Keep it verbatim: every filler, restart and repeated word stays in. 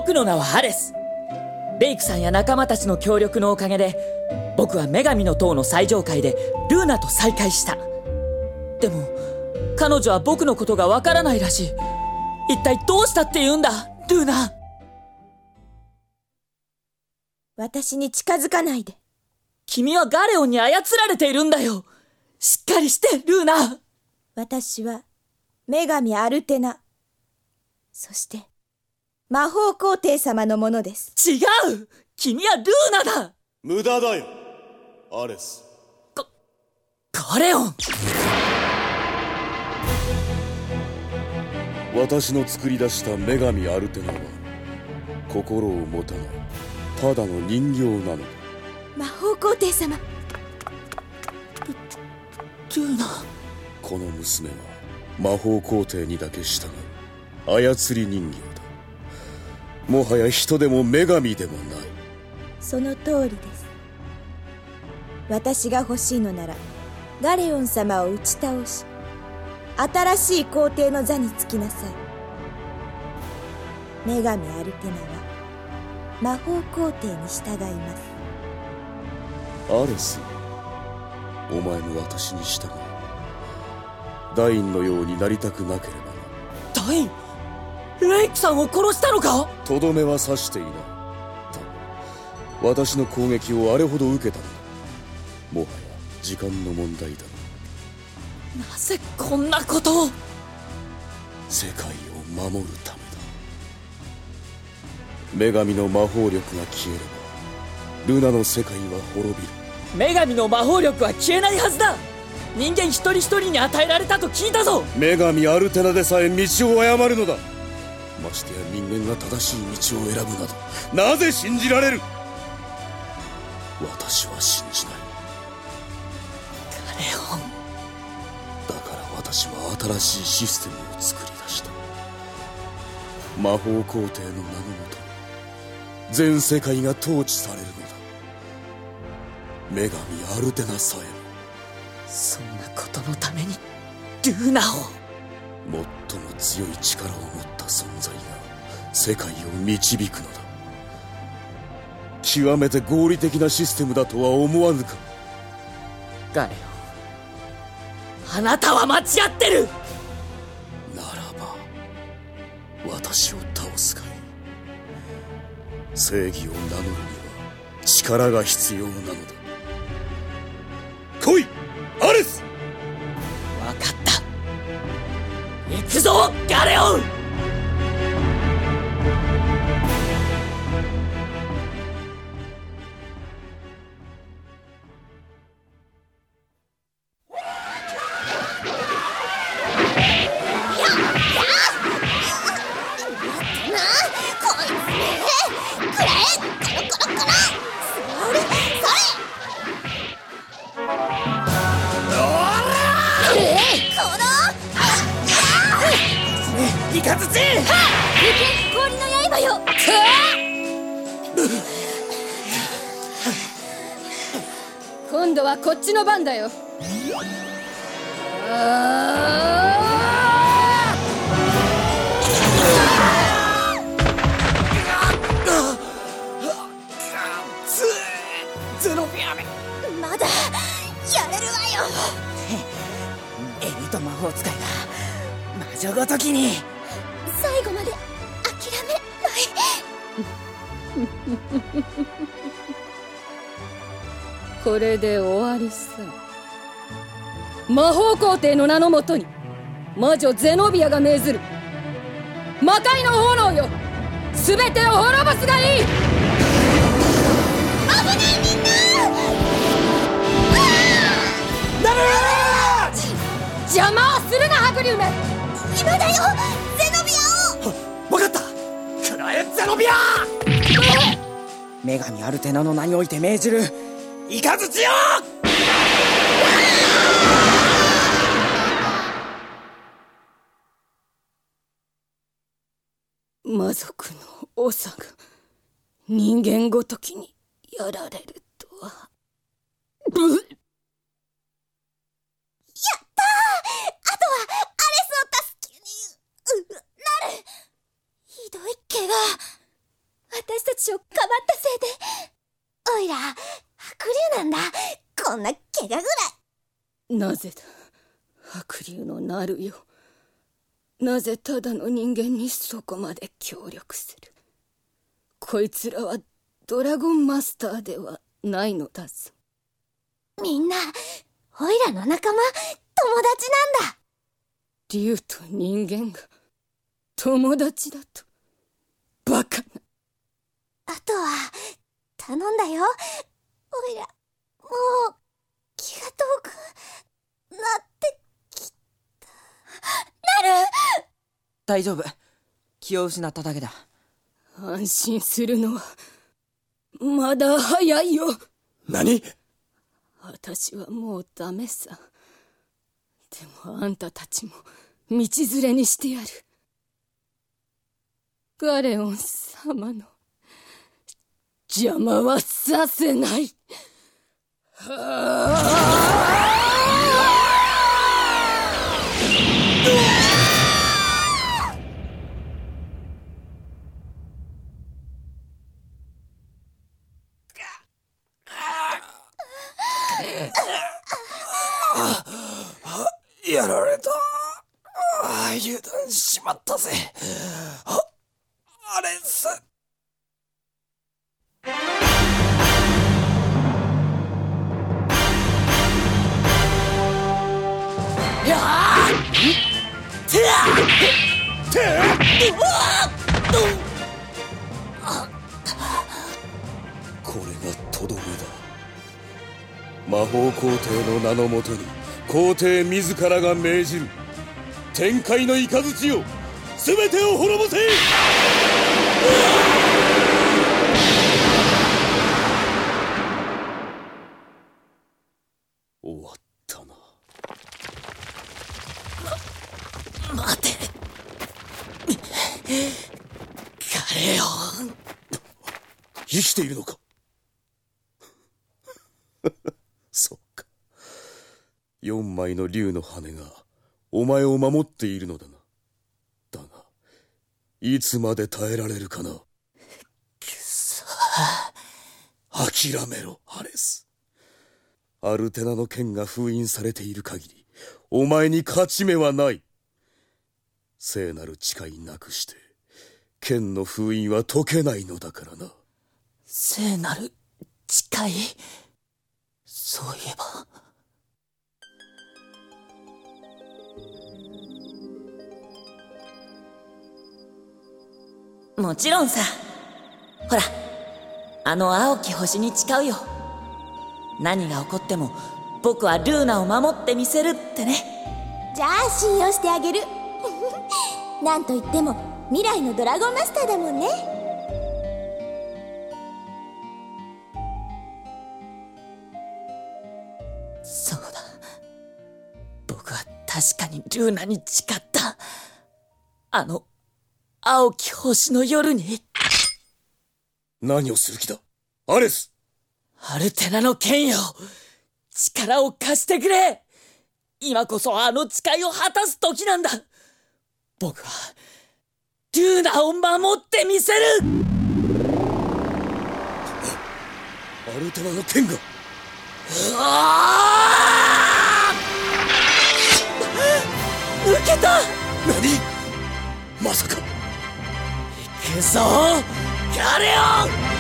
僕の名はアレス。レイクさんや仲間たちの協力のおかげで、僕は女神の塔の最上階でルーナと再会した。でも彼女は僕のことがわからないらしい。一体どうしたって言うんだ、ルーナ。 私に近づかないで。 君はガレオンに操られているんだよ。しっかりしてルーナ。 私は女神アルテナ、そして魔法皇帝様のものです。 違う、君はルーナだ。 無駄だよアレス。 ガガレオン。 私の作り出した女神アルテナは心を持たないただの人形なのだ。 魔法皇帝様。 ルーナ。 この娘は魔法皇帝にだけ従う操り人形だ。もはや人でも女神でもない。 その通りです。私が欲しいのならガレオン様を打ち倒し、新しい皇帝の座につきなさい。女神アルテナは魔法皇帝に従います。 アレス、お前も私に従う。ダインのようになりたくなければな。 ダイン、レイクさんを殺したのか。とどめは刺していない。た私の攻撃をあれほど受けたのだ。もはや時間の問題だ。 なぜこんなことを。 世界を守るためだ。女神の魔法力が消えればルナの世界は滅びる。 女神の魔法力は消えないはずだ。人間一人一人に与えられたと聞いたぞ。 女神アルテナでさえ道を誤るのだ。ましてや人間が正しい道を選ぶなどなぜ信じられる。私は信じない。 ガレオン。 だから私は新しいシステムを作り出した。魔法皇帝の名のもと全世界が統治されるのだ。女神アルテナさえも。 そんなことのためにルーナを。 最も強い力を持った存在が世界を導くのだ。極めて合理的なシステムだとは思わぬか。 ガレオン、あなたは間違ってる。 ならば私を倒すがいい。正義を名乗るには力が必要なのだ。来いアレス。 分かった、行くぞガレオン。イカズチ！ 氷の刃よ！ 今度はこっちの番だよ。あゼノビアメ。 まだやれるわよ。 エリート魔法使いが魔女ごときに。 最後まで諦めない。 これで終わりさ。魔法皇帝の名のもとに魔女ゼノビアが命ずる魔界の炎よ、全てを滅ぼすがいい。 危ないみんな。 ダメー！ 邪魔をするなハグリウメ。 今だよゼノビアを。 分かった、クラエゼノビア。女神アルテナの名において命じるイカズチよ。 魔族の長が人間ごときにやられるとは。やったー！ あとはアレスを助けにうなる。ひどい怪我そんな怪我ぐらい。 なぜだ白龍のなるよ。なぜただの人間にそこまで協力する。こいつらはドラゴンマスターではないのだぞ。 みんなオイラの仲間、友達なんだ。 竜と人間が友達だと。バカな。 あとは頼んだよ。オイラもう気が遠くなってきた。なる。 大丈夫。気を失っただけだ。 安心するのはまだ早いよ。 何？ 私はもうダメさ。でもあんたたちも道連れにしてやる。ガレオン様の邪魔はさせない。はあやられた。油断しちまったぜ。あ、あれさ。 やあてあてあこれがとどめだ。魔法皇帝の名のもとに皇帝自らが命じる天界の雷を全てを滅ぼせ。終わったな。 ま、待てガレオン。 生きているのか。そっか。四枚の竜の羽がお前を守っているのだな。だがいつまで耐えられるかな。くそ。 諦めろアレス。アルテナの剣が封印されている限りお前に勝ち目はない。聖なる誓いなくして剣の封印は解けないのだからな。 聖なる誓い。そういえばもちろんさ。ほらあの青き星に誓うよ。何が起こっても僕はルーナを守ってみせるってね。 じゃあ信用してあげる。なんといっても未来のドラゴンマスターだもんね。 そうだ。僕は確かにルーナに誓った。あの青き星の夜に。 何をする気だアレス。 アルテナの剣よ、力を貸してくれ。今こそあの誓いを果たす時なんだ。僕はルーナを守ってみせる。 アルテナの剣が。 うわー抜けた。 何まさか。 行くぞガレオン。